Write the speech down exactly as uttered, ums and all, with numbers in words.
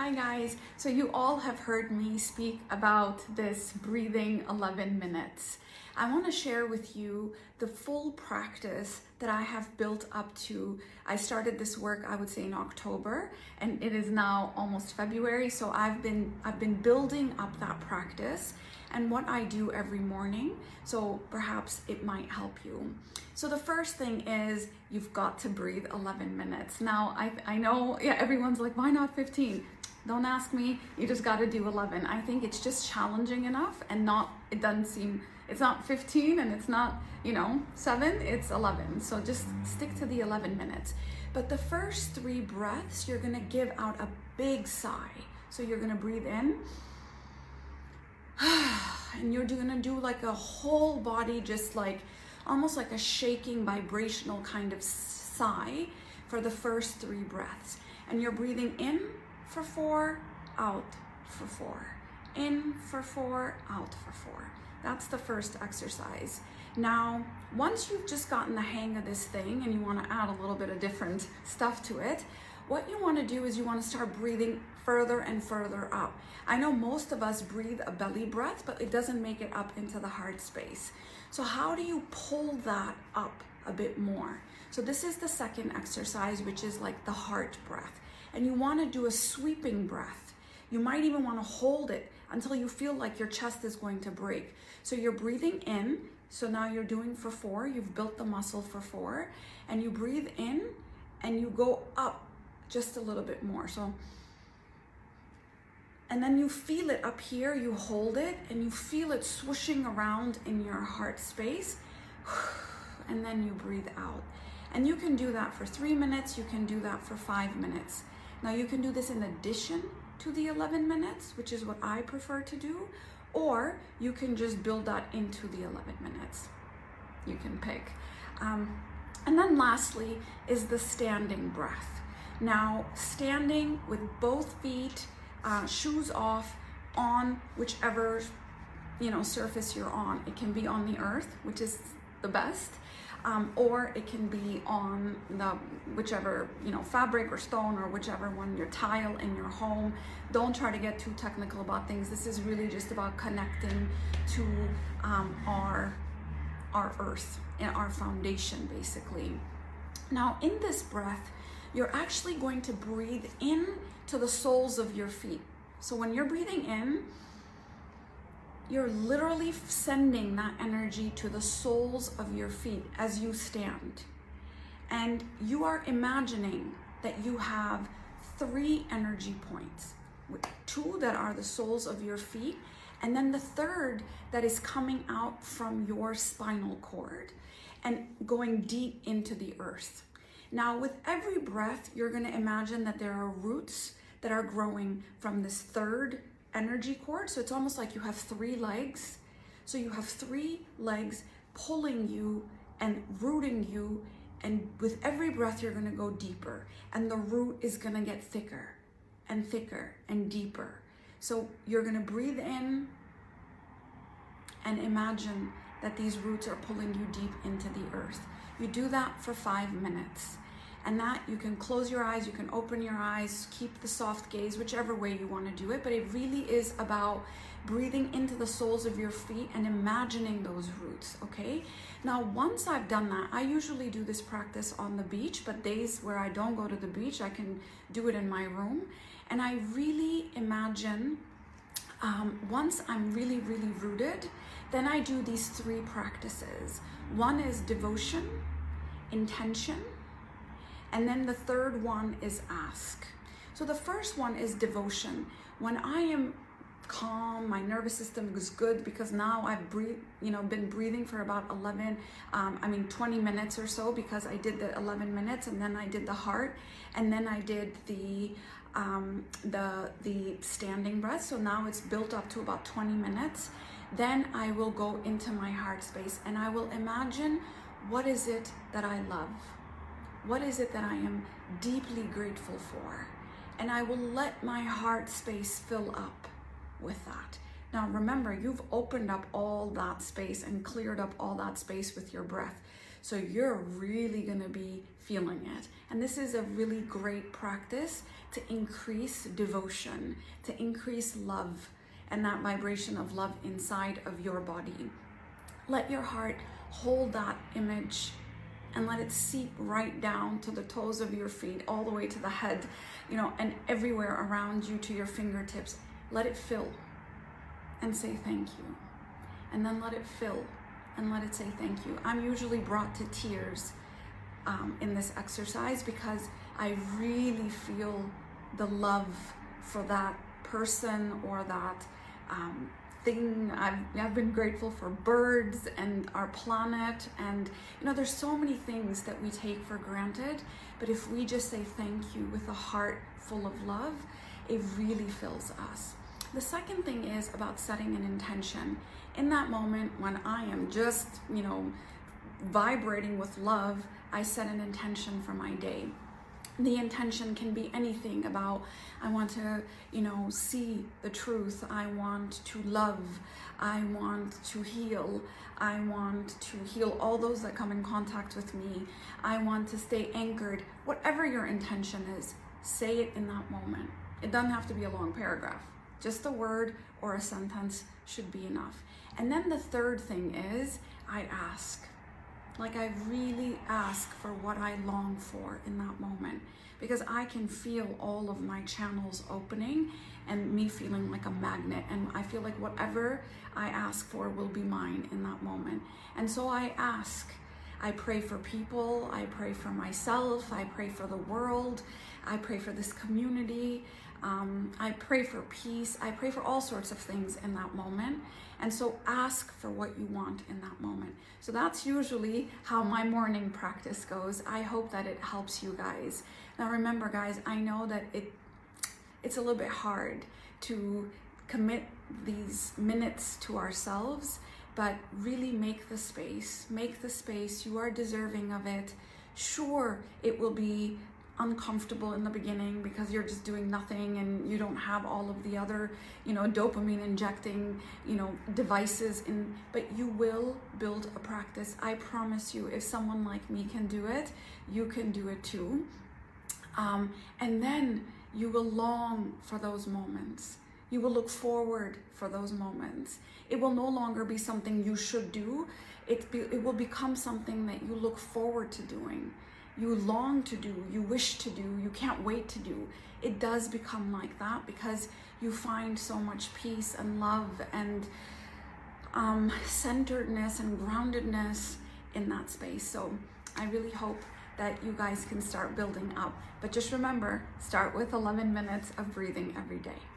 Hi guys, so you all have heard me speak about this breathing eleven minutes. I want to share with you the full practice that I have built up to. I started this work, I would say, in October, and it is now almost February, so I've been I've been building up that practice and what I do every morning, so perhaps it might help you. So the first thing is you've got to breathe eleven minutes. Now, I, I know, yeah, everyone's like, why not fifteen? Don't ask me, you just got to do eleven. I think it's just challenging enough and not, it doesn't seem, it's not fifteen and it's not, you know, seven, it's eleven. So just stick to the eleven minutes. But the first three breaths, you're going to give out a big sigh. So you're going to breathe in and you're going to do like a whole body, just like almost like a shaking vibrational kind of sigh for the first three breaths. And you're breathing in for four, out for four, in for four, out for four. That's the first exercise. Now, once you've just gotten the hang of this thing and you want to add a little bit of different stuff to it, what you want to do is you want to start breathing further and further up. I know most of us breathe a belly breath, but it doesn't make it up into the heart space. So how do you pull that up a bit more? So this is the second exercise, which is like the heart breath. And you want to do a sweeping breath. You might even want to hold it until you feel like your chest is going to break. So you're breathing in. So now you're doing for four. You've built the muscle for four. And you breathe in and you go up just a little bit more. So, and then you feel it up here. You hold it and you feel it swooshing around in your heart space. And then you breathe out. And you can do that for three minutes. You can do that for five minutes. Now you can do this in addition to the eleven minutes, which is what I prefer to do, or you can just build that into the eleven minutes. You can pick. Um, and then lastly is the standing breath. Now, standing with both feet, uh, shoes off, on whichever you know surface you're on. It can be on the earth, which is the best. Um, or it can be on the whichever you know fabric or stone or whichever one, your tile in your home. Don't try to get too technical about things. This is really just about connecting to um, our our earth and our foundation, basically. Now, in this breath, you're actually going to breathe in to the soles of your feet. So when you're breathing in, you're literally sending that energy to the soles of your feet as you stand. And you are imagining that you have three energy points, with two that are the soles of your feet, and then the third that is coming out from your spinal cord and going deep into the earth. Now, with every breath, you're going to imagine that there are roots that are growing from this third energy cord. So it's almost like you have three legs. So you have three legs pulling you and rooting you, and with every breath you're going to go deeper, and the root is going to get thicker and thicker and deeper. So you're going to breathe in and imagine that these roots are pulling you deep into the earth. You do that for five minutes. And that you can close your eyes, you can open your eyes, keep the soft gaze, whichever way you want to do it. But it really is about breathing into the soles of your feet and imagining those roots, okay? Now, once I've done that, I usually do this practice on the beach, but days where I don't go to the beach, I can do it in my room. And I really imagine, um, once I'm really, really rooted, then I do these three practices. One is devotion, intention, and then the third one is ask. So the first one is devotion. When I am calm, my nervous system is good because now I've breathe, you know, been breathing for about eleven, um, I mean twenty minutes or so, because I did the eleven minutes and then I did the heart and then I did the um, the the standing breath. So now it's built up to about twenty minutes. Then I will go into my heart space and I will imagine, what is it that I love? What is it that I am deeply grateful for? And I will let my heart space fill up with that. Now remember, you've opened up all that space and cleared up all that space with your breath. So you're really gonna be feeling it. And this is a really great practice to increase devotion, to increase love, and that vibration of love inside of your body. Let your heart hold that image and let it seep right down to the toes of your feet, all the way to the head, you know, and everywhere around you to your fingertips. Let it fill and say thank you. And then let it fill and let it say thank you. I'm usually brought to tears um, in this exercise because I really feel the love for that person or that um, thing. I've, I've been grateful for birds and our planet, and you know, there's so many things that we take for granted, but if we just say thank you with a heart full of love, it really fills us. The second thing is about setting an intention. In that moment when I am just, you know, vibrating with love, I set an intention for my day. The intention can be anything about, I want to, you know, see the truth. I want to love. I want to heal. I want to heal all those that come in contact with me. I want to stay anchored. Whatever your intention is, say it in that moment. It doesn't have to be a long paragraph. Just a word or a sentence should be enough. And then the third thing is, I ask. Like I really ask for what I long for in that moment, because I can feel all of my channels opening and me feeling like a magnet, and I feel like whatever I ask for will be mine in that moment. And so I ask. I pray for people, I pray for myself, I pray for the world, I pray for this community, um, I pray for peace, I pray for all sorts of things in that moment. And so ask for what you want in that moment. So that's usually how my morning practice goes. I hope that it helps you guys. Now remember guys, I know that it it's a little bit hard to commit these minutes to ourselves, but really make the space, make the space. You are deserving of it. Sure, it will be uncomfortable in the beginning because you're just doing nothing and you don't have all of the other, you know, dopamine injecting, you know, devices in, but you will build a practice. I promise you, if someone like me can do it, you can do it too. Um, and then you will long for those moments. You will look forward for those moments. It will no longer be something you should do. It, be, it will become something that you look forward to doing. You long to do, you wish to do, you can't wait to do. It does become like that because you find so much peace and love and um, centeredness and groundedness in that space. So I really hope that you guys can start building up. But just remember, start with eleven minutes of breathing every day.